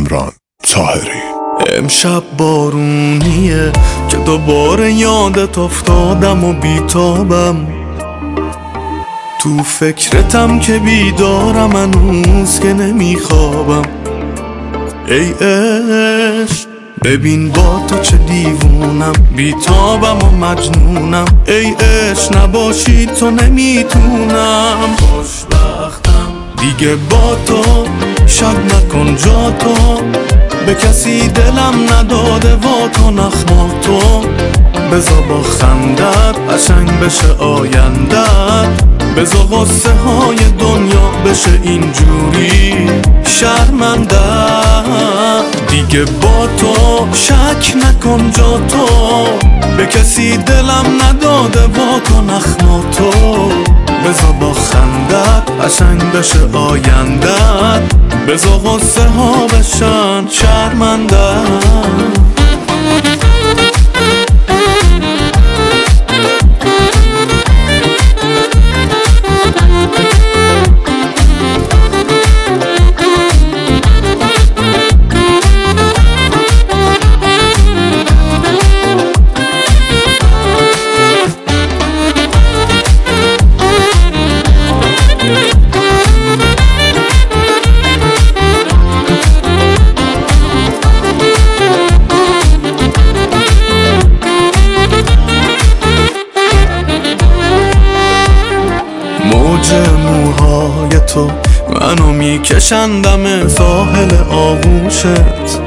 کامران طاهری. امشب بارونیه که دوباره یادت افتادم و بیتابم، تو فکرتم که بیدارم هنوز که نمیخوابم. ای عشق ببین با تو چه دیوونم، بیتابم و مجنونم. ای عشق نباشی تو نمیتونم. خوشبختم دیگه با تو، شک نکن جا تو، به کسی دلم نداده واکن اخماتو. بذار با خندت قشنگ بشه آیندت، بذار غصه های دنیا بشه اینجوری شرمنده. دیگه با تو شک نکن جا تو، به کسی دلم نداده واکن اخماتو. بذار با خندت قشنگ بشه آیندت، بذار غصه ها بشن شرمنده. موج موهای تو منو میکشندم ساحل آغوشت،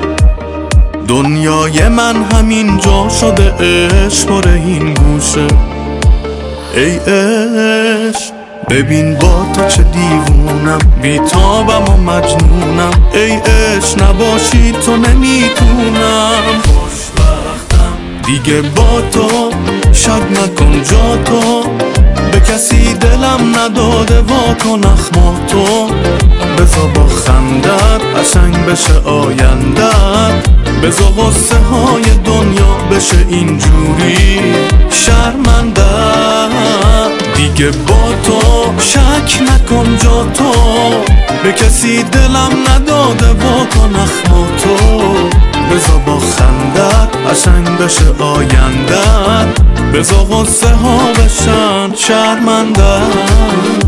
دنیای من همین جا شده عشق پر این گوشه. ای عشق ببین با تو چه دیوونم، بیتابم و مجنونم. ای عشق نباشی تو نمیتونم. خوشبختم دیگه با تو، شک نکن جا تو، به کسی دلم نداده واکن اخماتو. بذار با خندت قشنگ بشه آیندت، بذار غصه های دنیا بشه اینجوری شرمنده. دیگه با تو شک نکن جا تو، به کسی دلم نداده واکن اخماتو. بذار با خندت قشنگ بشه آیندت، بذار غصه ها بشن شرمنده.